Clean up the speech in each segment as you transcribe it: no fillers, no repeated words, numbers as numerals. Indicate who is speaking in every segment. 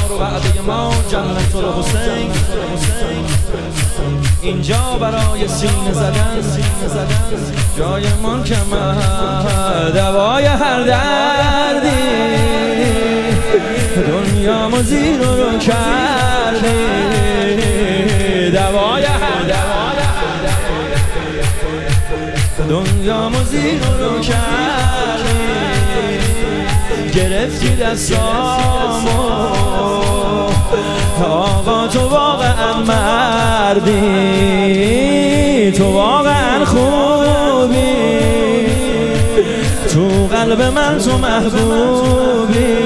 Speaker 1: وعده ما جنت الحسین. اینجا برای سینه زدن جای من کمه دوای هر دردی. دنیامو زیر رو کردی دوای هر دردی. دنیامو زیر رو کردی. گرفتی دستامو آقا تو واقعا مردی. تو واقعا خوبی. تو قلب من تو محبوبی.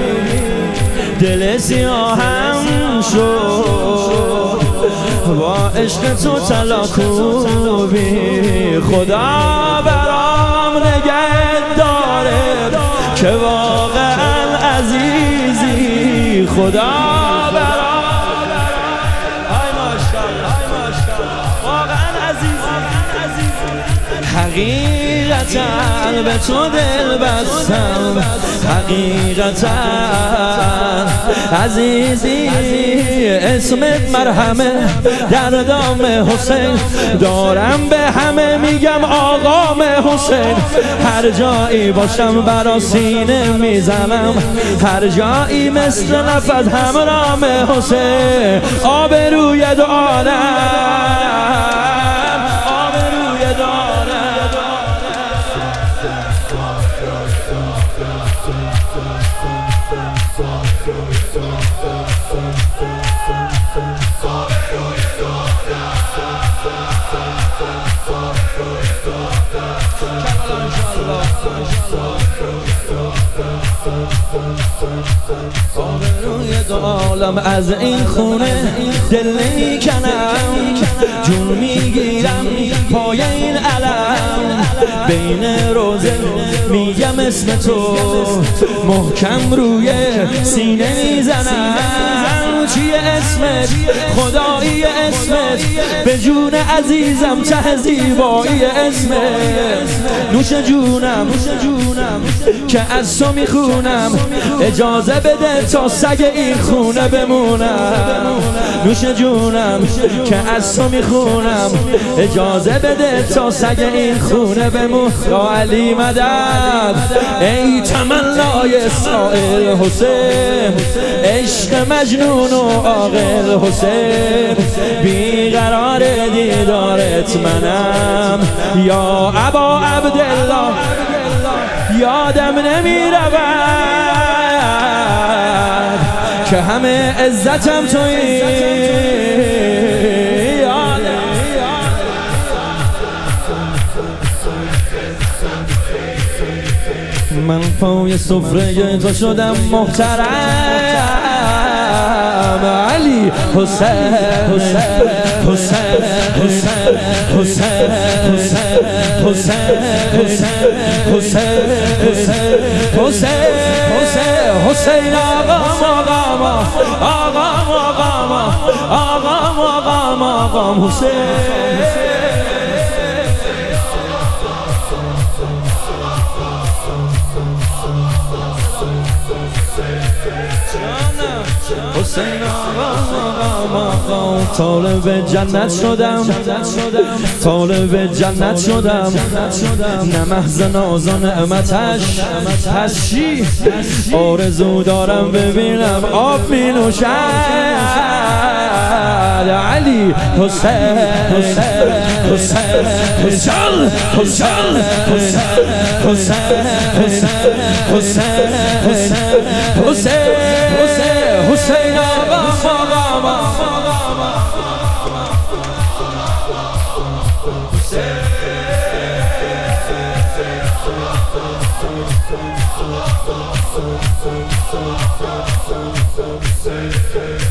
Speaker 1: دل سیاهم شد با عشق تو تلاکوبی. خدا برام نگه داره که واقعا عزیزی. خدا برام واقعا عزیزی. حقیقتا به تو دل بستم. حقیقتا عزیزی اسمت مرهمه. دردام حسین دارم به همه میگم آقام حسین. هر جایی باشم برا سینه میزنم. هر جایی مثل نفس همرام حسین. آبروی دارم. عالم از این خونه دل نمیکنم. جون میگیرم پای این علم. بین روزه میگم اسم تو محکم روی سینه میزنم. چیه اسمت خدایی اسمت. به جون عزیزم ته زیبایی اسمت. نوش جونم که از تو میخونم. اجازه بده تا سگ این خونه بمونم. نوش جونم که از تو میخونم. اجازه بده تا سگ این خونه بمون. یا علی مدد ای تمنای سائل حسین. عشق مجنون و عاقل حسین. بیقرار دیدارت منم یا ابا عبدالله. یادم نمیرود که همه عزتم تویی. من پای سفره تو شدم محترم. علی حسین حسین حسین حسین حسین حسین حسین حسین حسین آقام حسین. حسین آقا طالب جنت شدم. طالب جنت شدم. نه محض ناز و نعمتش پس چی؟ آرزو دارم ببینم آب می نوشد. علی حسین حسین حسین حسین حسین حسین حسین آقا حسین